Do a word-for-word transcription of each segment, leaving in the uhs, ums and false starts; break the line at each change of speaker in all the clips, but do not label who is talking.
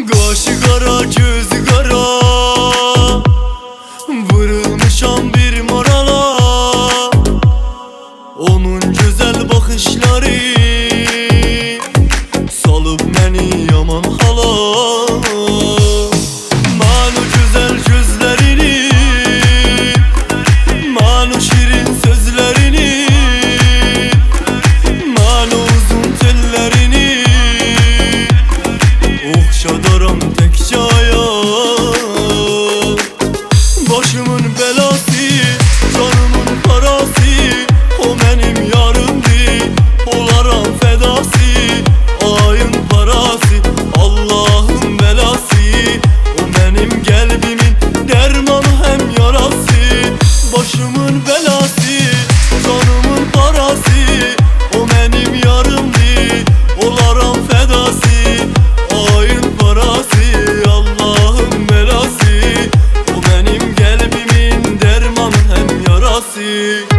Qaşı qara, gözü qara, vurulmuşam bir morala. Onun güzel bakışları salıp məni yaman hala. Mən o güzel gözlerini, mən o şirin sözlerini, mən o uzun tellerini oxşadaram təkcə aya. Başımın belası, canımın parası, o mənim yarımdır, olaram fədası. Ayın parası, Allah'ın belası, o mənim qəlbimin dərmanı həm yarası. Başımın belası, canımın parası, o mənim yarımdır, olaram fədası. Ayın parası, Allah'ın belası, o mənim qəlbimin dərmanı həm yarası.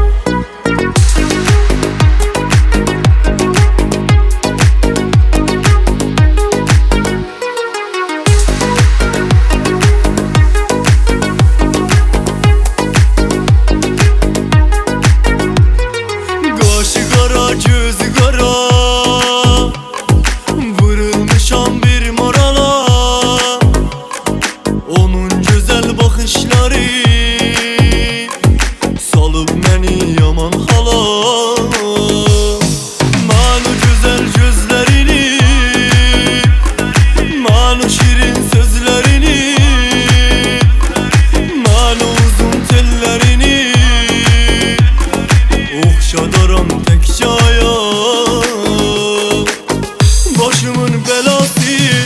Qaşı qara, gözü qara, vurulmuşam bir morala. Onun güzel bakışları salıp məni yaman hala. Mən o güzel gözlerini, mən o şirin sözlerini, mən o uzun tellerini oxşadaram təkcə aya. Başımın belası,